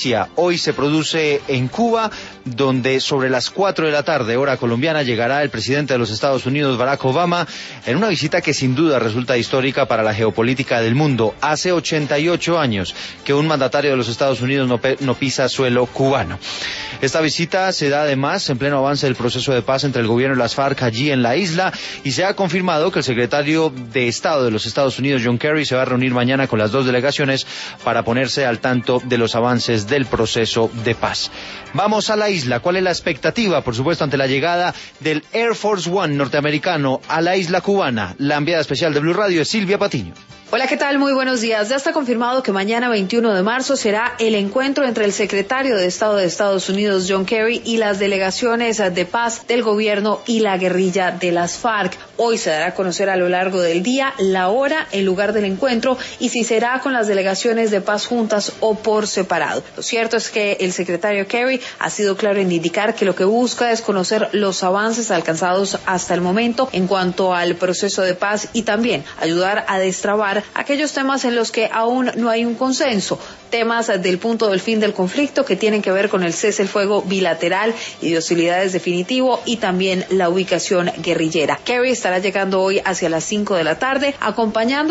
noticia hoy se produce en Cuba, donde sobre las 4 de la tarde, hora colombiana, llegará el presidente de los Estados Unidos, Barack Obama, en una visita que sin duda resulta histórica para la geopolítica del mundo. Hace 88 años que un mandatario de los Estados Unidos no pisa suelo cubano. Esta visita se da además en pleno avance del proceso de paz entre el gobierno y las FARC allí en la isla, y se ha confirmado que el secretario de Estado de los Estados Unidos, John Kerry, se va a reunir mañana con las dos delegaciones para ponerse al tanto de los avances del proceso de paz. Vamos a la isla. ¿Cuál es la expectativa? Por supuesto, ante la llegada del Air Force One norteamericano a la isla cubana. La enviada especial de Blue Radio es Silvia Patiño. Hola, ¿qué tal? Muy buenos días. Ya está confirmado que mañana 21 de marzo será el encuentro entre el secretario de Estado de Estados Unidos, John Kerry, y las delegaciones de paz del gobierno y la guerrilla de las FARC. Hoy se dará a conocer a lo largo del día la hora, el lugar del encuentro y si será con las delegaciones de paz juntas o por separado. Lo cierto es que el secretario Kerry ha sido claro en indicar que lo que busca es conocer los avances alcanzados hasta el momento en cuanto al proceso de paz y también ayudar a destrabar aquellos temas en los que aún no hay un consenso, temas del punto del fin del conflicto que tienen que ver con el cese el fuego bilateral y de hostilidades definitivo y también la ubicación guerrillera. Kerry estará llegando hoy hacia las 5 de la tarde acompañando